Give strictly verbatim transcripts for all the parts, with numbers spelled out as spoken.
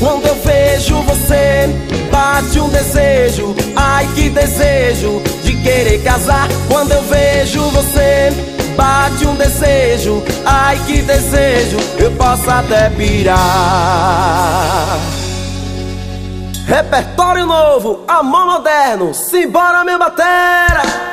Quando eu vejo você, bate um desejo. Ai, que desejo de querer casar. Quando eu vejo você, bate um desejo. Ai, que desejo, eu posso até pirar. Repertório novo, amor moderno. Simbora, meu batera.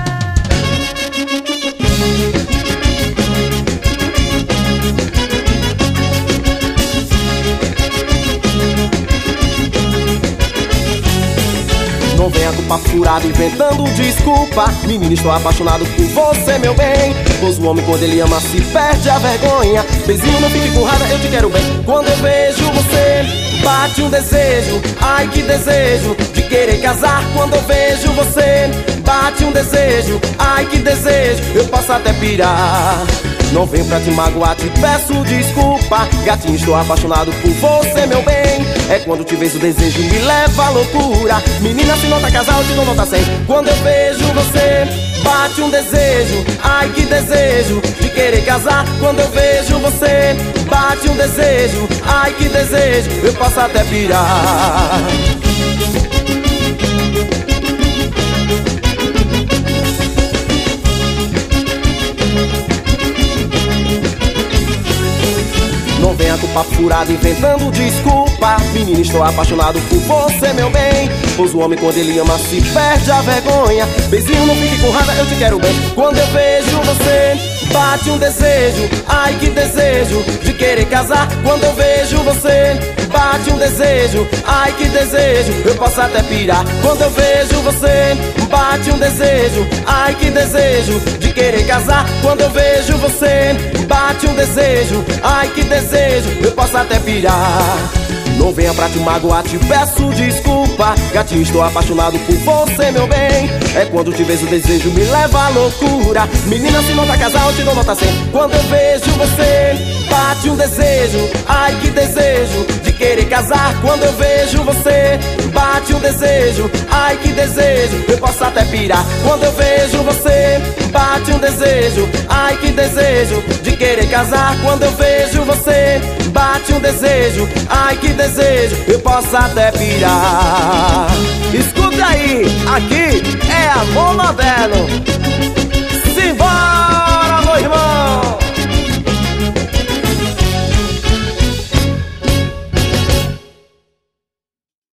Não venha com papo furado inventando desculpa. Menino, estou apaixonado por você, meu bem. Pois o homem, quando ele ama, se perde a vergonha. Bezinho, não fique com raiva, eu te quero bem. Quando eu vejo você, bate um desejo. Ai, que desejo de querer casar. Quando eu vejo você, bate um desejo. Ai, que desejo, eu posso até pirar. Não venho pra te magoar, te peço desculpa. Gatinho, estou apaixonado por você, meu bem. É quando te vejo o desejo me leva à loucura. Menina, se não tá casal, te dou nota cem. Quando eu vejo você, bate um desejo. Ai, que desejo de querer casar. Quando eu vejo você, bate um desejo. Ai, que desejo, eu posso até pirar. Não venha com papo furado inventando desculpa. Menina, estou apaixonado por você, meu bem. Pois o homem, quando ele ama, se perde a vergonha. Bezinho, não fique com raiva, eu te quero bem. Quando eu vejo você, bate um desejo. Ai, que desejo de querer casar. Quando eu vejo você, bate um desejo. Ai, que desejo, eu posso até pirar. Quando eu vejo você, bate um desejo. Ai, que desejo de querer casar. Quando eu vejo você, bate um desejo. Ai, que desejo, eu posso até pirar. Não venha pra te magoar, te peço desculpa. Gatinho, estou apaixonado por você, meu bem. É quando te vejo o desejo me leva à loucura. Menina, se não tá casal, eu te dou nota cem. Quando eu vejo você, bate um desejo. Ai, que desejo de querer casar. Quando eu vejo você, bate um desejo. Ai, que desejo, eu posso até pirar. Quando eu vejo você, bate um desejo. Ai, que desejo de querer casar. Quando eu vejo você, bate um desejo. Ai, que desejo, eu posso até pirar. Escuta aí, aqui é amor moderno.